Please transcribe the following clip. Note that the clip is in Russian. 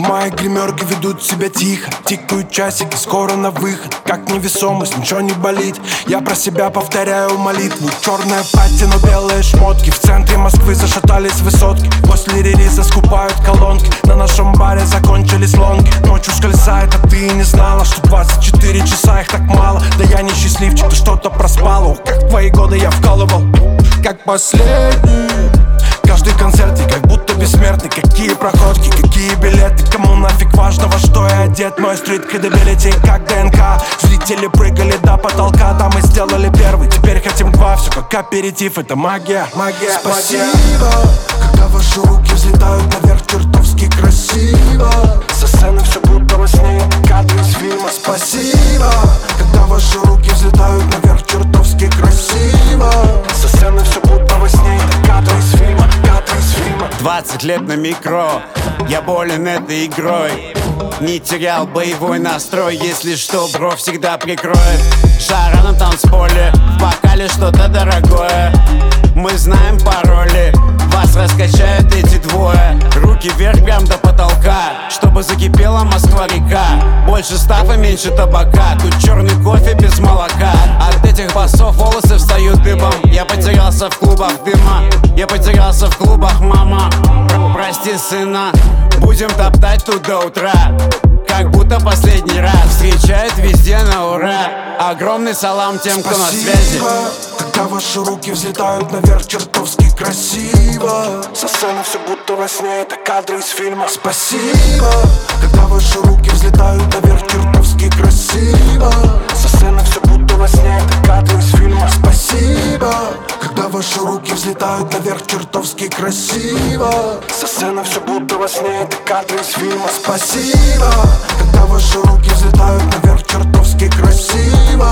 моей гримерке ведут себя тихо. Тикают часики, скоро на выход. Как невесомость, ничего не болит. Я про себя повторяю молитву. Черная патина, белые шмотки. В центре Москвы зашатались высотки. После релиза скупают колонки. На нашем баре закончились лонги. Ночь ускользает, а ты и не знала, что 24 часа их так мало. Да я не счастливчик, ты что-то проспала. Ох, как в твои годы я вкалывал, как последний. Каждый концерт я как будто бессмертный. Какие проходки, какие билеты. Кому нафиг важно, во что я одет. Мой стрит кредабилити как ДНК. Зрители прыгали до потолка. Да, мы сделали первый, теперь хотим два. Все как аперитив, это магия, магия. Спасибо, когда ваши руки взлетают наверх, чертовски красиво. Со сцены все будто во сне, кадры из фильма. Спасибо, когда ваши руки взлетают наверх, чертовски красиво. Со сцены все будто во сне, кадры из фильма. 20 лет на микро, я болен этой игрой. Не терял боевой настрой, если что, бро всегда прикроет. Жара на танцполе, в бокале что-то дорогое. Мы знаем пароли, вас раскачают эти двое. Руки вверх прям до потолка, чтобы закипела Москва-река. Больше стафа, меньше табака, тут черный кофе без молока. От этих басов волосы встают дыбом. Я потерялся в клубах дыма, я потерялся в клубах, мама. Прости, сына, будем топтать тут до утра. Как будто последний раз встречают везде на ура. Огромный салам тем, кто на связи. Когда ваши руки взлетают наверх, чертовски красиво. Со сцены все будто во сне, это кадры из фильма. Спасибо, когда ваши руки взлетают наверх, чертовски красиво. Со сцены все будто во сне, это кадры из фильма. Спасибо, когда ваши руки взлетают наверх, чертовски красиво. Со сцены все будто во сне, это кадры из фильма. Спасибо, когда ваши руки взлетают наверх, чертовски красиво.